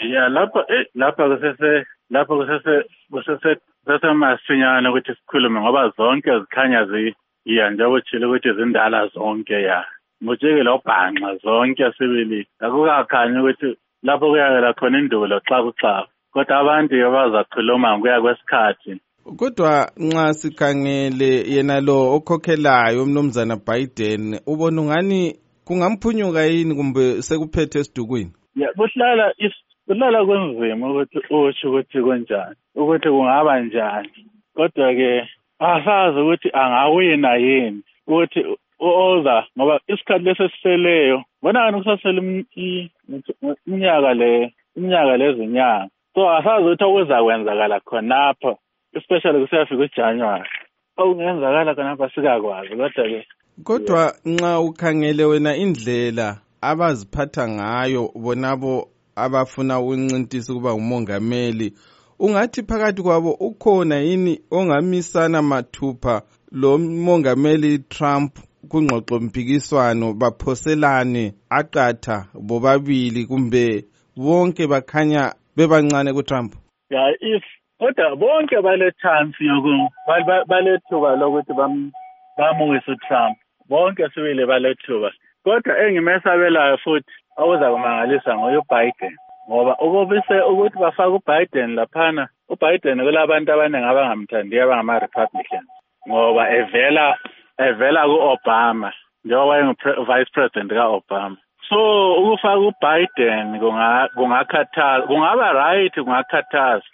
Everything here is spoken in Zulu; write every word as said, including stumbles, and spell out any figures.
ya lapha eh lapha kusese lapha kusese kusese sesemasinyana ukuthi sikhulume ngoba zonke zikhanya ziya nje utshilo ukuthi zindala zonke ya mujeke lo bhanqa zonke sibili akukakhanya ukuthi lapho kuyakela khona indulo xa kuxa kodwa abantu abazakhuluma ngokuya kwesikhathi. Kodwa nxa sikhangele yena lo okhokhelayo umnumzana Biden ubona ngani kungamphunyuka yini kumbe sekuphethe esidukwini? Ya kuhlala is kuhlala kunzima ukuthi usho ukuthi konjani ukuthi kungaba njani kodwa ke asazi ukuthi angawina yini ukuthi oza ngoba isikhathi lesesiseleyo bona ngani kusasela iminyaka le iminyaka lezinyanga so asazi ukuthi okuzakwenzakala khonapha especially kusiyafika uJanuary okungenzakala khonapha sikakwazi kodwa ke kodwa nxa ukhangele wena indlela abaziphatha ngayo bonabo abafuna ukuncintisa kuba ngumongameli ungathi phakathi kwabo ukhona yini ongamisana mathupha lo mongameli Trump kungxoxo mpikiswano baphoselane aqatha bobabili kumbe bonke bakhanya bebancane ku Trump? Yeah, if kodwa bonke bale chance yoku balethuba lokuthi bamukise uTrump bonke sibili balethuba kodwa engimesabelayo futhi awuza kumangalisa ngoYoBiden ngoba ukubise ukuthi bafaka uBiden laphana uBiden kulabantu abaningi abangamthandiyo abangama Republicans ngoba evela evela kuObama njengoba vice president kaObama so ukufaka uBiden kungakhathaza kungaba right kungakhathaza